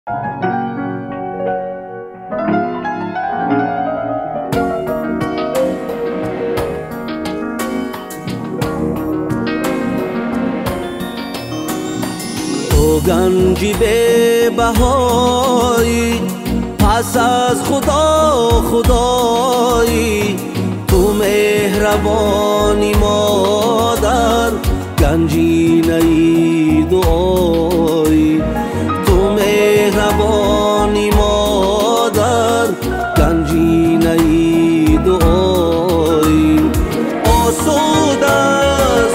تو گنجی به بهایی، پس از خدایی، تو مهربانی مادر، گنجی نی دعایی. تو مهربانی مادر، گنجی نی دعایی. آسود از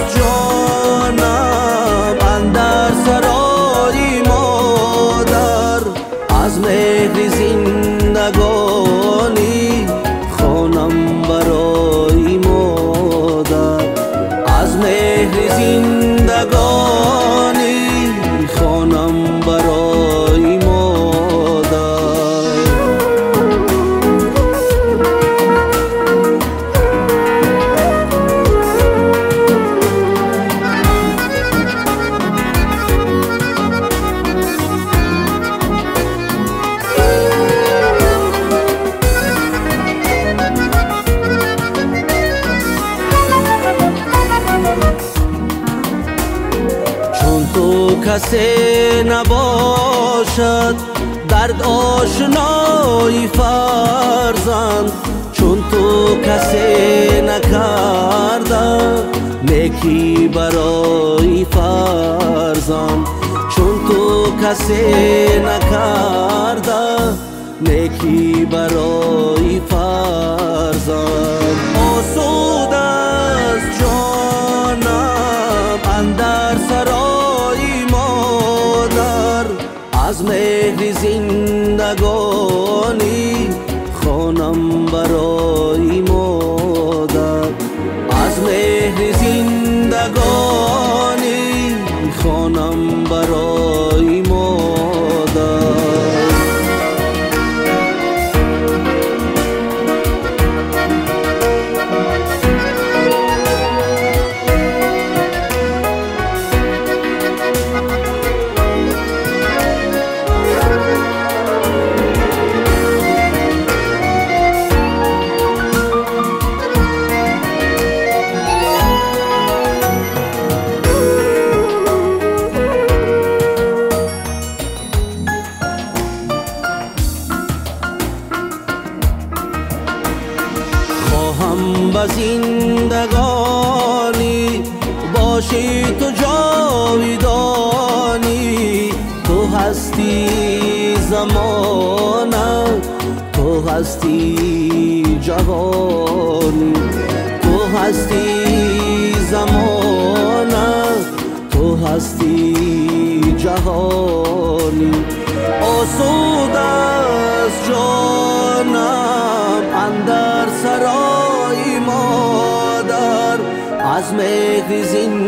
جانم اندر سرای مادر، از مهر زندگانی خوانم برای مادر. از مهر زندگانی خوانم برای مادر. تو کسی نباشد درد آشنای فرزند، چون تو کسی نکرده نیکی برای فرزند. چون تو کسی نکرده نیکی برای فرزند. آسود از جانم اندر سرای مادر، از مهر زندگانی خوانم برای مادر. از مهر زندگانی خوانم برای مادر. خواهم به زندگانی باشی تو جاودانی. تو هستی زمانه، تو هستی جهانی. تو هستی زمانه، تو هستی جهانی. آسود از جانم اندر سرای مادر، از مهر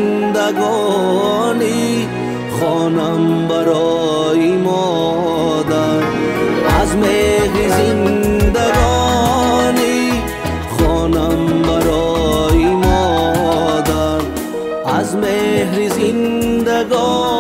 زندگانی خوانم برای مادر. از مهر زندگانی خوانم برای مادر. از مهر زندگانی